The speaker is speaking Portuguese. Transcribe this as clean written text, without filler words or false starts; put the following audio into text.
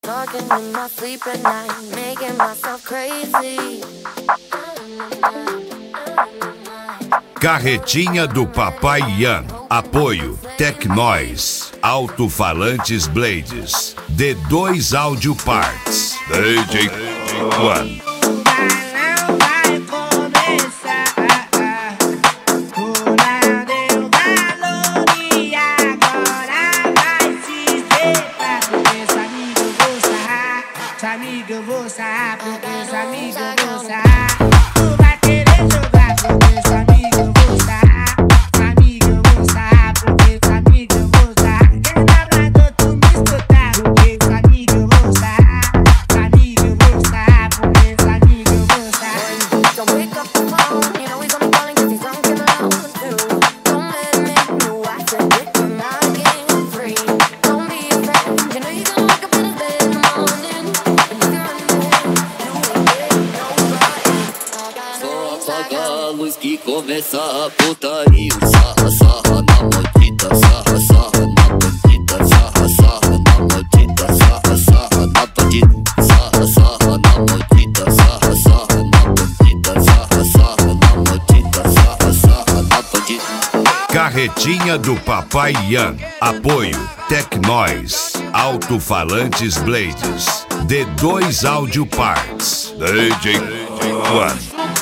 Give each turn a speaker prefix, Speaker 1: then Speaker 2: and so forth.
Speaker 1: Talking in my sleep at night, making myself crazy.
Speaker 2: Carretinha do Papai Ian. Apoio Tecnois, Alto-Falantes Blades, D2 Audio Parts, DJ One.
Speaker 3: Amiga, eu vou sarrar, porque essa amiga eu vou sarrar. Tu vai querer jogar, porque essa amiga eu vou sarrar. Amiga, eu vou sarrar, porque essa amiga eu vou sarrar. Quem tá pra tu me escutar, porque essa amiga eu vou sarrar. Amiga, eu vou sarrar, porque essa amiga eu vou sarrar.
Speaker 1: Don't pick up the phone, you know he's only calling 'cause he's drunk and alone too. Don't let him in, no, I said it, you're not getting free. Don't be afraid, you know you're gonna wake up in his bed in the morning.
Speaker 4: Apaga a luz que começa a putaria. Sarra, sarra na maldita, sarra, sarra na bandida, sarra, sarra na maldita, sarra, sarra na bandida, sarra, sarra na maldita, sarra, sarra na bandida, sarra, sarra na maldita, sarra, sarra na bandida.
Speaker 2: Carretinha do Papai Ian. Apoio Tecnois, Alto-Falantes Blades, D2 Audio Parts, DJ One.